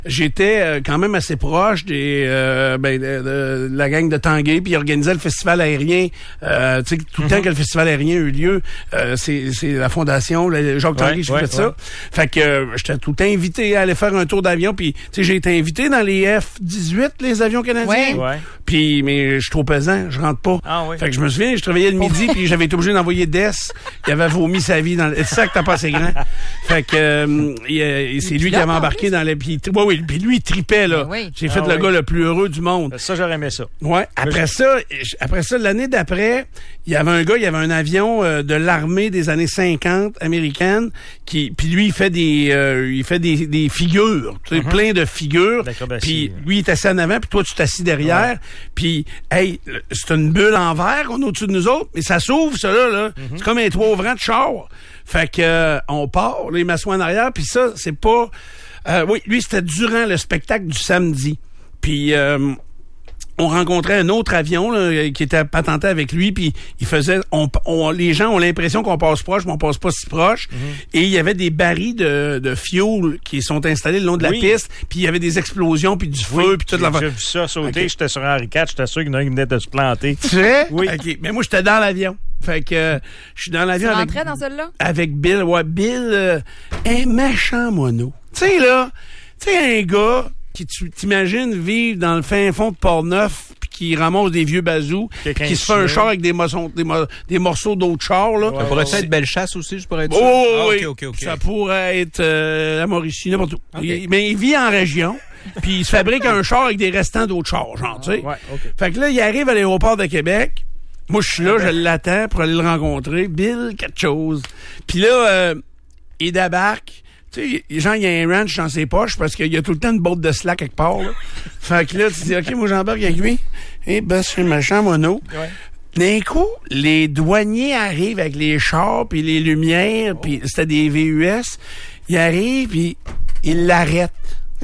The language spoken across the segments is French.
j'étais quand même assez proche de la gang de Tanguay, puis ils organisaient le festival aérien. Tu sais, tout le temps que le festival aérien a eu lieu, c'est la fondation, Jacques Tanguay, qui fait ça. Fait que j'étais tout le temps invité à aller faire un tour d'avion, puis tu sais, j'ai été invité dans les F-18, les avions canadiens. Ouais. Puis, mais je suis trop pesant, je rentre pas. Ah, oui. Fait que je me souviens, je travaillais le midi, puis j'avais été obligé d'envoyer Des, qui avait vomi sa vie dans le... C'est ça que t'as pas assez grand. Fait que c'est lui qui avait embarqué dans le... Puis lui, il tripait, là. Oui. J'ai fait le gars le plus heureux du monde. Ça, j'aurais aimé ça. Ouais. Après ça, l'année d'après, il y avait un avion de l'armée des années 50 américaine puis lui, il fait des figures, tu sais, plein de figures. Puis lui, il est assis en avant, puis toi, tu t'assis derrière. Puis, hey, c'est une bulle en verre qu'on a au-dessus de nous autres, mais ça s'ouvre, ça là. C'est comme un toit ouvrant de char. Fait que on part, là, il m'assoit en arrière, puis ça, c'est pas... oui, lui, c'était durant le spectacle du samedi. Puis on rencontrait un autre avion là, qui était patenté avec lui, puis il faisait... les gens ont l'impression qu'on passe proche, mais on passe pas si proche. Et il y avait des barils de fuel qui sont installés le long de la piste, puis il y avait des explosions, puis du feu, puis toute la... J'ai vu ça sauter, j'étais sur Henri IV, j'étais sûr qu'il y en a un qui venait de se planter. Tu sais? Oui. OK, mais moi, j'étais dans l'avion. Fait que je suis dans l'avion avec... Tu rentrais dans celle-là? Avec Bill. Ouais, Bill, un méchant mono. Tu sais, là, un gars qui t'imagines vivre dans le fin fond de Port-Neuf puis qui ramasse des vieux bazous, qui se fait un char avec des morceaux d'autres chars, là. Ça pourrait être Bellechasse aussi, je pourrais dire. Oh, oui. OK. Ça pourrait être la Mauricie, n'importe où. Okay. Mais il vit en région. Puis il se fabrique un char avec des restants d'autres chars, genre, tu sais. Ouais, OK. Fait que là, il arrive à l'aéroport de Québec. Moi, je suis là, je l'attends pour aller le rencontrer. Bill, quelque chose. Puis là, il débarque. Tu sais, genre, il y a un ranch dans ses poches parce qu'il y a tout le temps une botte de slack quelque part, là. Fait que là, tu dis, OK, moi, j'embarque avec lui. Eh ben, c'est un méchant mono. Ouais. D'un coup, les douaniers arrivent avec les chars puis les lumières, puis c'était des VUS. Ils arrivent, puis ils l'arrêtent.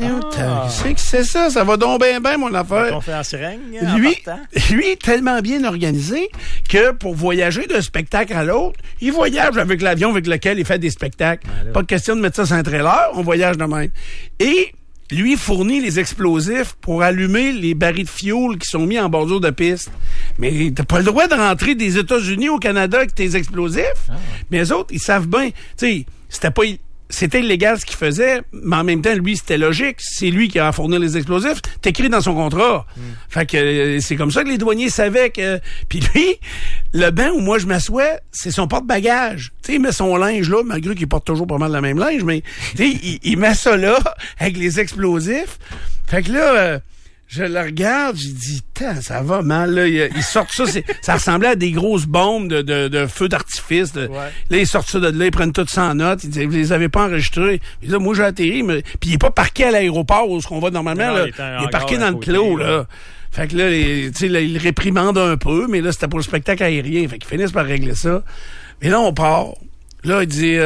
C'est que c'est ça, ça va donc bien, mon affaire. On fait en sirène, lui est tellement bien organisé que pour voyager d'un spectacle à l'autre, il voyage avec l'avion avec lequel il fait des spectacles. Pas de question de mettre ça sur un trailer, on voyage de même. Et lui fournit les explosifs pour allumer les barils de fioul qui sont mis en bordure de piste. Mais t'as pas le droit de rentrer des États-Unis au Canada avec tes explosifs. Mais les autres, ils savent bien. Tu sais, c'était illégal ce qu'il faisait, mais en même temps, lui, c'était logique. C'est lui qui a fourni les explosifs. C'est écrit dans son contrat. Fait que c'est comme ça que les douaniers savaient que... Puis lui, le banc où moi je m'assois, c'est son porte-bagages. Tu sais, il met son linge là, malgré qu'il porte toujours pas mal le même linge, mais tu sais, il met ça là, avec les explosifs. Fait que là... je le regarde, j'ai dit, ça va mal, là. Ils sortent ça, ça ressemblait à des grosses bombes de feux d'artifice. Là, ils sortent ça de là, ils prennent tout ça en note. Ils disent, vous les avez pas enregistrés. Puis là, moi, j'ai atterri, puis il est pas parqué à l'aéroport où on va normalement, là. Il est parqué dans le clos, là. Fait que là, il le réprimande un peu, mais là, c'était pour le spectacle aérien. Fait qu'ils finissent par régler ça. Mais là, on part. Là, il dit,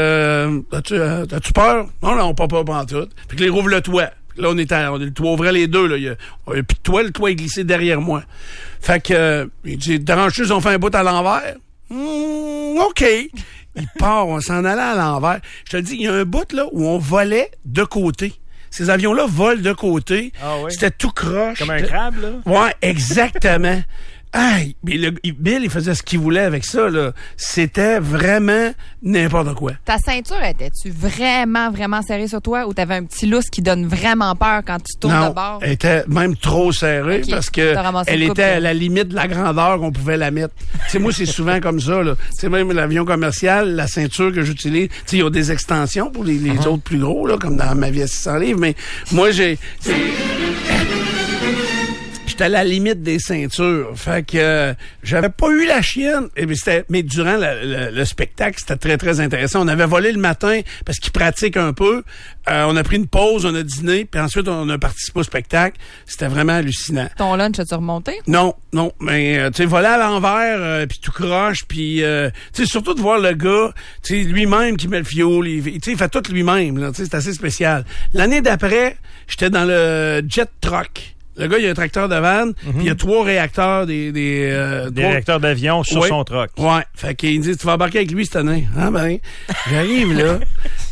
as-tu peur? Non, pas en tout. Fait que là, il rouvre le toit. Là, on le toit ouvrait les deux, là. Il y a plus de toit, le toit est glissé derrière moi. Fait que, il dit, dérange-tu, ils ont fait un bout à l'envers? OK. Il part, on s'en allait à l'envers. Je te le dis, il y a un bout, là, où on volait de côté. Ces avions-là volent de côté. Ah oui? C'était tout croche. Comme un crabe, là? Ouais, exactement. Hey, mais Bill, il faisait ce qu'il voulait avec ça, là. C'était vraiment n'importe quoi. Ta ceinture, étais-tu vraiment, vraiment serrée sur toi ou t'avais un petit lousse qui donne vraiment peur quand tu tournes de bord? Elle était même trop serrée parce que elle était à la limite de la grandeur qu'on pouvait la mettre. Tu sais, moi, c'est souvent comme ça, là. Tu sais, même l'avion commercial, la ceinture que j'utilise, tu sais, il y a des extensions pour les autres plus gros, là, comme dans ma vie à 600 livres, mais moi, j'étais à la limite des ceintures. Fait que j'avais pas eu la chienne. Mais durant le spectacle, c'était très, très intéressant. On avait volé le matin parce qu'ils pratiquent un peu. On a pris une pause, on a dîné, puis ensuite, on a participé au spectacle. C'était vraiment hallucinant. Ton lunch, as-tu remonté? Non. Mais, tu sais, voler à l'envers, puis tout croche, puis, tu sais, surtout de voir le gars, tu sais, lui-même qui met le fioul, tu sais, il fait tout lui-même, là. Tu sais, c'est assez spécial. L'année d'après, j'étais dans le jet truck. Le gars, il a un tracteur de vanne, puis il y a 3 réacteurs, des réacteurs d'avion sur son truck. Ouais. Fait qu'il dit, tu vas embarquer avec lui cette année. Ah ben, j'arrive là.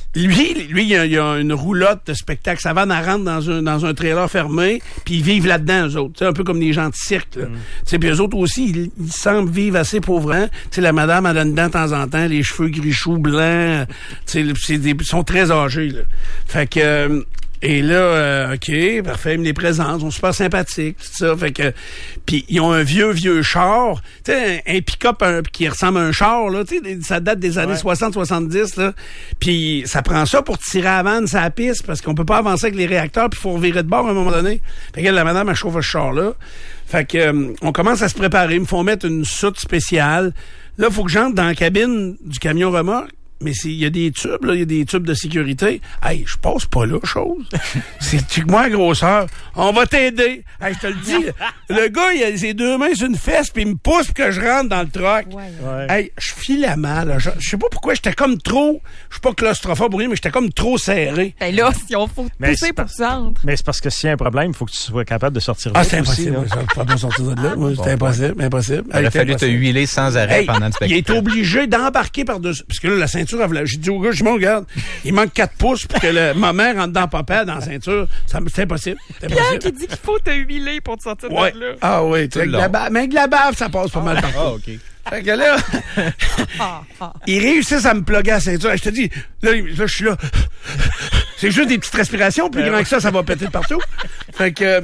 Lui, il y a une roulotte de spectacle. Ça va rentre dans un trailer fermé, puis ils vivent là-dedans, eux autres. T'sais, un peu comme des gens de cirque. Puis eux autres aussi, ils semblent vivre assez pauvrement. T'sais, la madame, elle a dedans de temps en temps, les cheveux gris-choux, blancs. Ils sont très âgés. Là. Fait que... Et là, OK, parfait, ils me les présentent, ils sont super sympathiques, tout ça. Fait que, puis ils ont un vieux char, tu sais, un pick-up qui ressemble à un char, là, tu sais, ça date des années 60-70, là. Puis ça prend ça pour tirer à la vanne sur la piste, parce qu'on peut pas avancer avec les réacteurs, puis il faut revirer de bord à un moment donné. Fait que la madame, elle chauffe ce char-là. Fait que, on commence à se préparer, ils me font mettre une soute spéciale. Là, il faut que j'entre dans la cabine du camion remorque. Mais il y a des tubes, là, il y a des tubes de sécurité. Hey, je passe pas là, chose. C'est moi la grosseur. On va t'aider. Hey, je te le dis. Le gars, il a ses deux mains sur une fesse puis il me pousse pour que je rentre dans le truck. Ouais. Hey, je file à mal. Je sais pas pourquoi, j'étais comme trop... Je suis pas claustrophobe pour rien, mais j'étais comme trop serré. Ben là, si on faut pousser pour que tu entres. Mais c'est parce que s'il y a un problème, il faut que tu sois capable de sortir Ah, vite c'est aussi, impossible. Je peux pas sortir de là. C'était impossible. Il a fallu te huiler sans arrêt pendant le spectacle. Il est obligé d'embarquer par-dessus. Parce que là, la ceinture, j'ai dit au gars, je me regarde, il manque 4 pouces pour que ma mère rentre dans papa dans la ceinture. C'est impossible. Pierre qui dit qu'il faut te huiler pour te sortir de là. Ah oui, avec la bave. Mais avec la bave, ça passe pas mal partout. Ah, OK. Fait que là, ils réussissent à me plugger à la ceinture. Je te dis, là, je suis là. C'est juste des petites respirations. Plus grand que ça va péter de partout. Fait que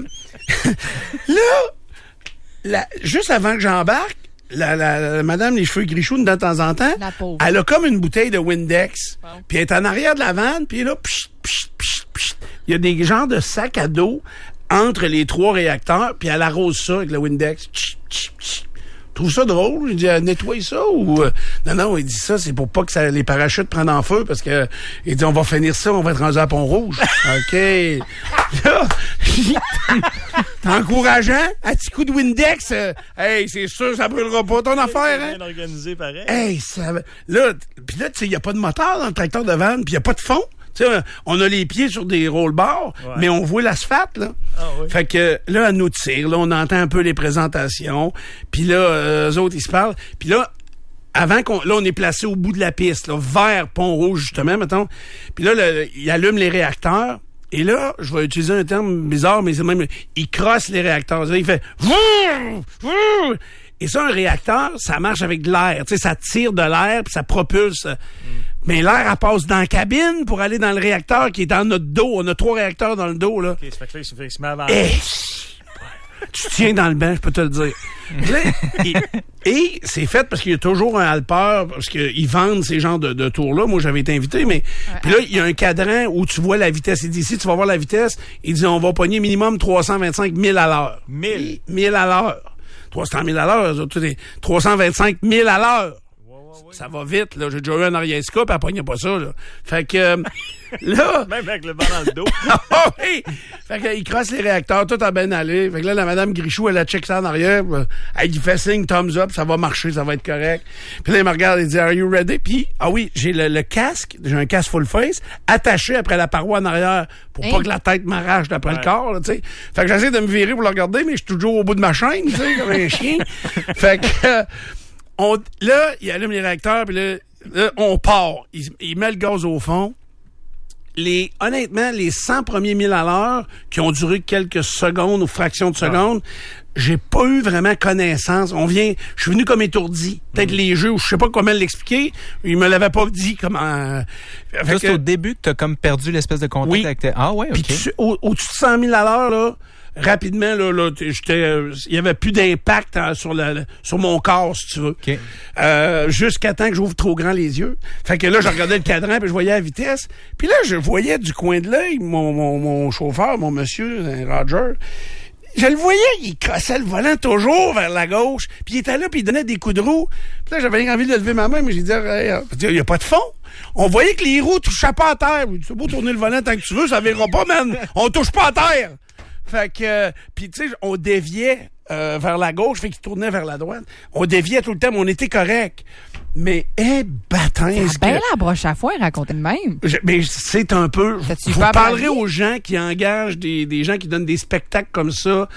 là, juste avant que j'embarque, la madame, les cheveux gris-choux, de temps en temps, elle a comme une bouteille de Windex. Wow. Puis elle est en arrière de la vanne, puis là, il y a des genres de sacs à dos entre les 3 réacteurs, puis elle arrose ça avec le Windex. Je trouve ça drôle. Il dit, nettoie ça ou... Non, il dit ça, c'est pour pas que les parachutes prennent en feu, parce que il dit, on va finir ça, on va être rendu à Pont-Rouge. OK. Là, t'es encourageant, à petit coup de Windex, hey, c'est sûr, ça brûlera pas ton affaire, hein? Bien organisé, pareil. Hey, ça... Là, tu sais, il y a pas de moteur dans le tracteur de vanne, puis il y a pas de fond. Tu sais, on a les pieds sur des roll-bars, mais on voit l'asphalte, là. Ah, oui. Fait que là, elle nous tire, là, on entend un peu les présentations, puis là, eux autres, ils se parlent. Puis là, avant là, on est placé au bout de la piste, là, vers Pont-Rouge, justement, mettons. Puis là, il allume les réacteurs, et là, je vais utiliser un terme bizarre, mais c'est même, il crosse les réacteurs. Là, il fait... Et ça, un réacteur, ça marche avec de l'air. Tu sais, ça tire de l'air, puis ça propulse... Mais l'air, elle passe dans la cabine pour aller dans le réacteur qui est dans notre dos. On a 3 réacteurs dans le dos, là. OK, ça fait que là, il se met avant. Tu tiens dans le banc, je peux te le dire. Et c'est fait parce qu'il y a toujours un halpeur, parce qu'ils vendent ces genres de tours-là. Moi, j'avais été invité, mais... Puis là, il y a un cadran où tu vois la vitesse. Il dit, ici, tu vas voir la vitesse. Il dit, on va pogner minimum 325 000 à l'heure. 1000 à l'heure. 300 000 à l'heure. 325 000 à l'heure. Ça va vite, là. J'ai déjà eu un arrière-scope, elle pognait pas ça, là. Fait que, là... Même avec le vent dans le dos. Oui! Fait qu'il crosse les réacteurs, tout a bien allé. Fait que là, la madame Grichou, elle a check ça en arrière. Elle lui fait signe, thumbs up, ça va marcher, ça va être correct. Puis là, elle me regarde et dit, are you ready? Puis, ah oui, j'ai le casque, j'ai un casque full face, attaché après la paroi en arrière pour pas que la tête m'arrache d'après le corps, là, tu sais. Fait que j'essaie de me virer pour le regarder, mais je suis toujours au bout de ma chaîne, tu sais, comme un chien. Fait que... là, il allume les réacteurs, puis là, on part. Il met le gaz au fond. Honnêtement, les 100 premiers 1000 à l'heure, qui ont duré quelques secondes ou fractions de secondes, j'ai pas eu vraiment connaissance. Je suis venu comme étourdi. Peut-être les jeux, où je sais pas comment l'expliquer. Il me l'avait pas dit comment... Juste au début que t'as comme perdu l'espèce de contact avec Ah ouais, OK. Puis au-dessus de 100 000 à l'heure, là, rapidement, là, il y avait plus d'impact sur mon corps, si tu veux. Okay. Jusqu'à temps que j'ouvre trop grand les yeux. Fait que là, je regardais le cadran, puis je voyais la vitesse. Puis là, je voyais du coin de l'œil mon chauffeur, mon monsieur, Roger. Je le voyais, il crossait le volant toujours vers la gauche. Puis il était là, puis il donnait des coups de roue. Puis là, j'avais envie de lever ma main, mais j'ai dit, il n'y a pas de fond. On voyait que les roues touchaient pas à terre. C'est beau tourner le volant tant que tu veux, ça verra pas, man. On touche pas à terre. Fait que, puis tu sais, on déviait vers la gauche, fait qu'il tournait vers la droite. On déviait tout le temps, mais on était correct. Mais, bâtin, C'est bien la broche à foin raconter de même. mais c'est un peu... T'as-tu Vous peur parlerez par la vie? aux gens qui engagent des gens qui donnent des spectacles comme ça.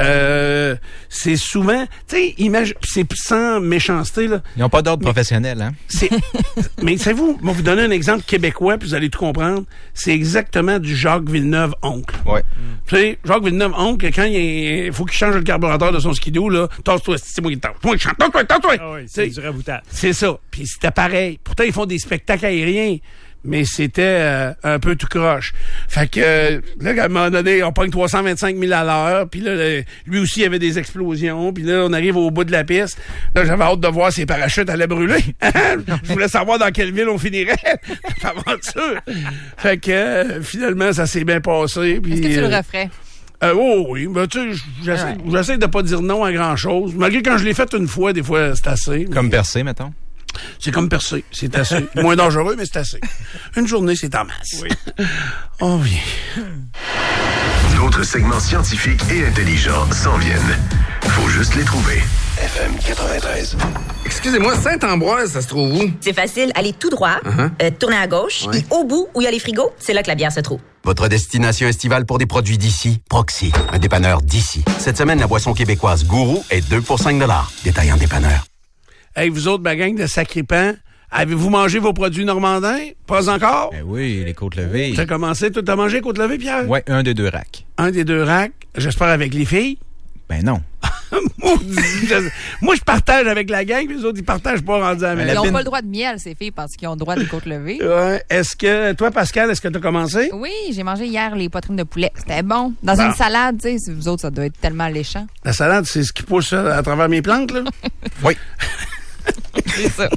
C'est souvent... Tu sais, c'est sans méchanceté, là. Ils n'ont pas d'ordre professionnel, hein? Mais savez-vous, je vais vous donner un exemple québécois, puis vous allez tout comprendre. C'est exactement du Jacques Villeneuve oncle. Ouais. Tu sais, Jacques Villeneuve oncle, quand il faut qu'il change le carburateur de son skidoo, là, tasse-toi, c'est moi qui tasse. Moi, je chante, tasse-toi. Ah oui, c'est du raboutage. C'est ça. Puis c'était pareil. Pourtant, ils font des spectacles aériens, mais c'était un peu tout croche. Fait que, là, à un moment donné, on pogne 325 000 à l'heure, puis là, lui aussi, il y avait des explosions, puis là, on arrive au bout de la piste. Là, j'avais hâte de voir si les parachutes allaient brûler. Je voulais savoir dans quelle ville on finirait l'aventure. Fait que, finalement, ça s'est bien passé. Puis, Est-ce que tu le referais? oui, ben, tu sais, j'essaie de pas dire non à grand-chose. Malgré quand je l'ai fait une fois, des fois, c'est assez. Comme percé, mettons. C'est comme percer, c'est assez. Moins dangereux, mais c'est assez. Une journée, c'est en masse. Oui. On vient. D'autres segments scientifiques et intelligents s'en viennent. Faut juste les trouver. FM 93. Excusez-moi, Saint-Ambroise, ça se trouve où? C'est facile, allez tout droit, tournez à gauche, Ouais. et au bout, où il y a les frigos, c'est là que la bière se trouve. Votre destination estivale pour des produits d'ici? Proxy, un dépanneur d'ici. Cette semaine, la boisson québécoise Gourou est 2 pour 5 $. Détaillant dépanneur. Hey, vous autres, ma gang de sacripants, avez-vous mangé vos produits normandins? Pas encore? Ben oui, les côtes levées. T'as commencé, toi, t'as mangé côte levée, Pierre? Ouais, un des 2 racks. Un des 2 racks, j'espère avec les filles. Ben non. Moi, je partage avec la gang, puis les autres, ils partagent pas rendus à la Ils maison. n'ont pas le droit de miel, ces filles, parce qu'ils ont le droit des côtes levées. Ouais. Est-ce que, toi, Pascal, est-ce que t'as commencé? Oui, j'ai mangé hier les poitrines de poulet. C'était bon. Dans une salade, tu sais, vous autres, ça doit être tellement alléchant. La salade, c'est ce qui pousse à travers mes plantes, là? Oui. C'est ça.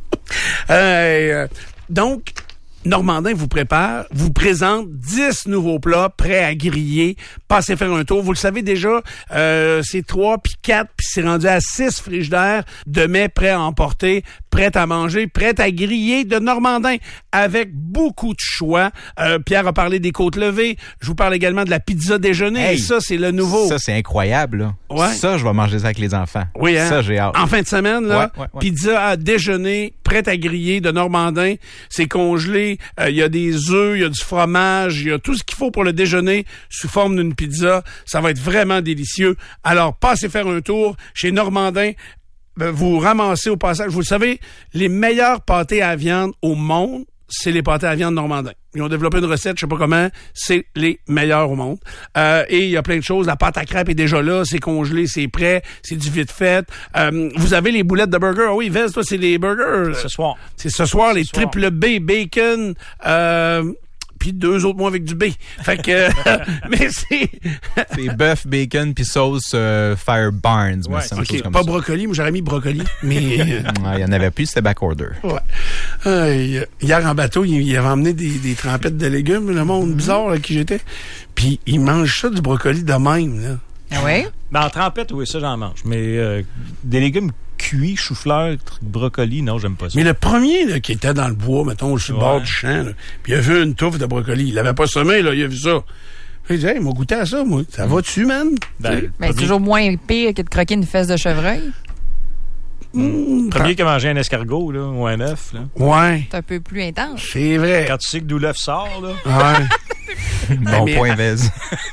Donc, Normandin vous présente 10 nouveaux plats prêts à griller. Passez faire un tour. Vous le savez déjà, c'est 3 puis 4 puis c'est rendu à 6 frigidaires de mets prêts à emporter, prêts à manger, prêts à griller de Normandin avec beaucoup de choix. Pierre a parlé des côtes levées. Je vous parle également de la pizza déjeuner. Hey, et ça, c'est le nouveau. Ça, c'est incroyable, là. Ouais. Ça, je vais manger ça avec les enfants. Oui, hein? Ça, j'ai hâte. En fin de semaine, là, Ouais. pizza à déjeuner, prête à griller de Normandin. C'est congelé. Il y a des œufs, il y a du fromage, il y a tout ce qu'il faut pour le déjeuner sous forme d'une pizza. Ça va être vraiment délicieux. Alors, passez faire un tour chez Normandin. Vous ramassez au passage. Vous le savez, les meilleurs pâtés à viande au monde, c'est les pâtés à viande Normandin. Ils ont développé une recette, je sais pas comment, c'est les meilleurs au monde. Et il y a plein de choses. La pâte à crêpes est déjà là, c'est congelé, c'est prêt, c'est du vite fait. Vous avez les boulettes de burger. Oh oui, Vez, toi, c'est les burgers. Ce soir. C'est ce soir, les soir. triple B, bacon, puis 2 autres mois avec du B. Fait que, mais c'est... C'est bœuf, bacon, puis sauce Fire Barnes. Ouais. C'est une OK, chose comme pas ça. brocoli, moi j'aurais mis brocoli, mais... Il y en avait plus, c'était backorder. Ouais. Hier en bateau, il avait emmené des trempettes de légumes, le monde bizarre à qui j'étais. Puis il mange ça du brocoli de même, là. Ah oui? Ben, en trempette, oui, ça, j'en mange. Mais des légumes cuits, chou-fleur, brocoli, non, j'aime pas ça. Mais le premier là, qui était dans le bois, mettons, sur le bord Ouais. du champ, là, puis il a vu une touffe de brocoli. Il l'avait pas semé, là, il a vu ça. Il dit, hey, il m'a goûté à ça, moi. Ça va dessus, man? Ben, Mais c'est toujours moins pire que de croquer une fesse de chevreuil. le premier qui a mangé un escargot, là, ou un œuf, là. Ouais, C'est un peu plus intense. c'est vrai. Quand tu sais que d'où l'œuf sort, là. Ouais. Bon mais- point, Vez.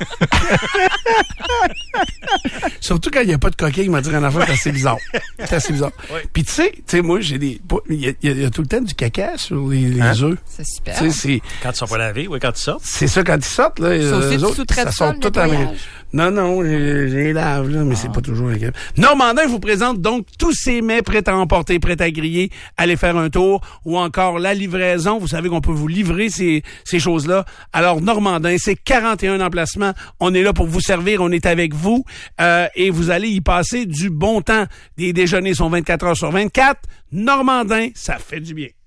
Surtout quand il n'y a pas de coquille, il m'a dit une affaire, c'est assez bizarre. C'est assez bizarre. Ouais. Puis tu sais, moi, j'ai des... Il y a tout le temps du caca sur les œufs. C'est super. Tu sais, c'est... Quand ils sont pas lavés, oui, quand ils sortent. C'est ça, quand ils sortent, là, Ça aussi, eux tu autres, sous-traites ça ça, sort le tout à nettoyage? Non, j'ai lave, là, mais c'est pas toujours agréable. Normandin vous présente donc tous ces mets prêts à emporter, prêts à griller. Allez faire un tour. Ou encore la livraison. Vous savez qu'on peut vous livrer ces choses-là. Alors, Normandin, c'est 41 emplacements. On est là pour vous servir. On est avec vous. Et vous allez y passer du bon temps. Les déjeuners sont 24 heures sur 24. Normandin, ça fait du bien.